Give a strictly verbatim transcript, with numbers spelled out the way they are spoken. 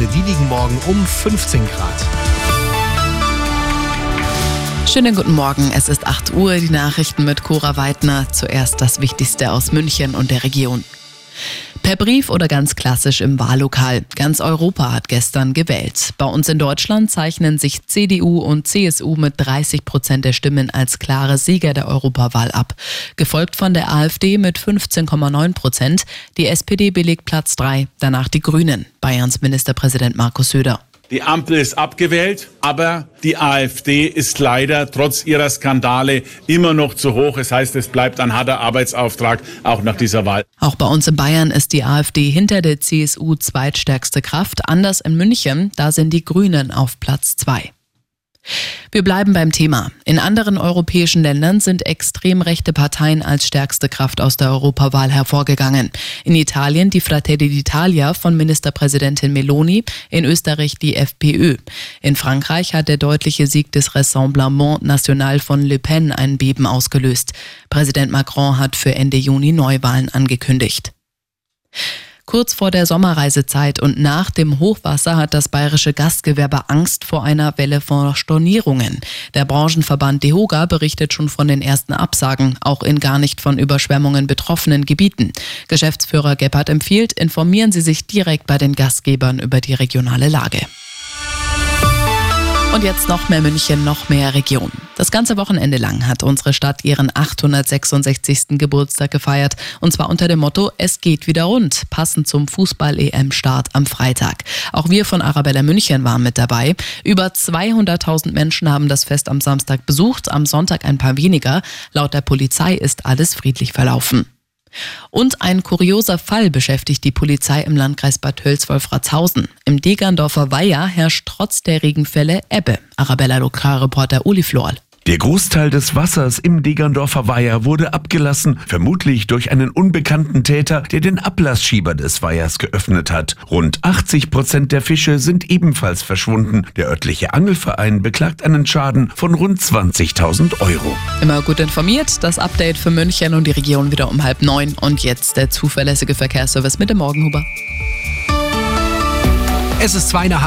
Wechsel. Die liegen morgen um fünfzehn Grad. Schönen guten Morgen, es ist acht Uhr, die Nachrichten mit Cora Weidner. Zuerst das Wichtigste aus München und der Region. Per Brief oder ganz klassisch im Wahllokal. Ganz Europa hat gestern gewählt. Bei uns in Deutschland zeichnen sich C D U und C S U mit dreißig Prozent der Stimmen als klare Sieger der Europawahl ab. Gefolgt von der AfD mit fünfzehn Komma neun Prozent. Die S P D belegt Platz drei, danach die Grünen. Bayerns Ministerpräsident Markus Söder. Die Ampel ist abgewählt, aber die AfD ist leider trotz ihrer Skandale immer noch zu hoch. Das heißt, es bleibt ein harter Arbeitsauftrag auch nach dieser Wahl. Auch bei uns in Bayern ist die AfD hinter der C S U zweitstärkste Kraft. Anders in München, da sind die Grünen auf Platz zwei. Wir bleiben beim Thema. In anderen europäischen Ländern sind extrem rechte Parteien als stärkste Kraft aus der Europawahl hervorgegangen. In Italien die Fratelli d'Italia von Ministerpräsidentin Meloni, in Österreich die FPÖ. In Frankreich hat der deutliche Sieg des Rassemblement National von Le Pen ein Beben ausgelöst. Präsident Macron hat für Ende Juni Neuwahlen angekündigt. Kurz vor der Sommerreisezeit und nach dem Hochwasser hat das bayerische Gastgewerbe Angst vor einer Welle von Stornierungen. Der Branchenverband DEHOGA berichtet schon von den ersten Absagen, auch in gar nicht von Überschwemmungen betroffenen Gebieten. Geschäftsführer Gebhardt empfiehlt, informieren Sie sich direkt bei den Gastgebern über die regionale Lage. Und jetzt noch mehr München, noch mehr Region. Das ganze Wochenende lang hat unsere Stadt ihren achthundertsechsundsechzigsten Geburtstag gefeiert. Und zwar unter dem Motto, es geht wieder rund, passend zum Fußball-E M-Start am Freitag. Auch wir von Arabella München waren mit dabei. Über zweihunderttausend Menschen haben das Fest am Samstag besucht, am Sonntag ein paar weniger. Laut der Polizei ist alles friedlich verlaufen. Und ein kurioser Fall beschäftigt die Polizei im Landkreis Bad Hölz-Wolfratshausen. Im Degerndorfer Weiher herrscht trotz der Regenfälle Ebbe. Arabella-Lokalreporter Uli Florl. Der Großteil des Wassers im Degerndorfer Weiher wurde abgelassen, vermutlich durch einen unbekannten Täter, der den Ablassschieber des Weihers geöffnet hat. Rund achtzig Prozent der Fische sind ebenfalls verschwunden. Der örtliche Angelverein beklagt einen Schaden von rund zwanzigtausend Euro. Immer gut informiert, das Update für München und die Region wieder um halb neun. Und jetzt der zuverlässige Verkehrsservice mit dem Morgenhuber. Es ist zwei